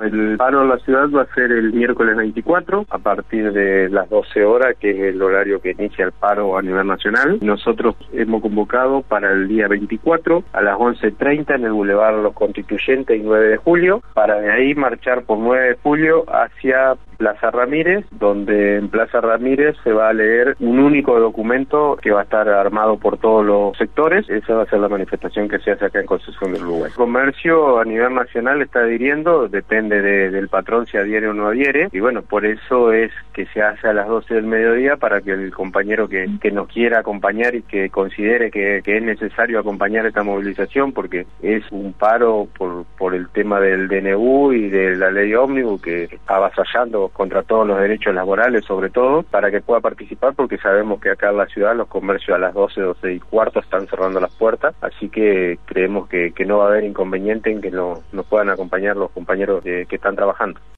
el paro en la ciudad va a ser el miércoles 24 a partir de las 12 horas, que es el horario que inicia el paro a nivel nacional. Nosotros hemos convocado para el día 24 a las 11:30 en el Boulevard Los Constituyentes y 9 de julio, para de ahí marchar por 9 de julio hacia Plaza Ramírez, donde en Plaza Ramírez se va a leer un único documento que va a estar armado por todos los sectores. Esa va a ser la manifestación que se hace acá en Concepción del Uruguay. El comercio a nivel nacional está adhiriendo, depende del patrón si adhiere o no adhiere, y bueno, por eso es que se hace a las 12 del mediodía, para que el compañero que nos quiera acompañar y que considere que es necesario acompañar esta movilización, porque es un paro por el tema del DNU y de la ley ómnibus que está avasallando contra todos los derechos laborales, sobre todo, para que pueda participar, porque sabemos que acá en la ciudad los comercios a las 12:15 están cerrando las puertas, así que creemos que no va a haber inconveniente en que nos puedan acompañar los compañeros que están trabajando.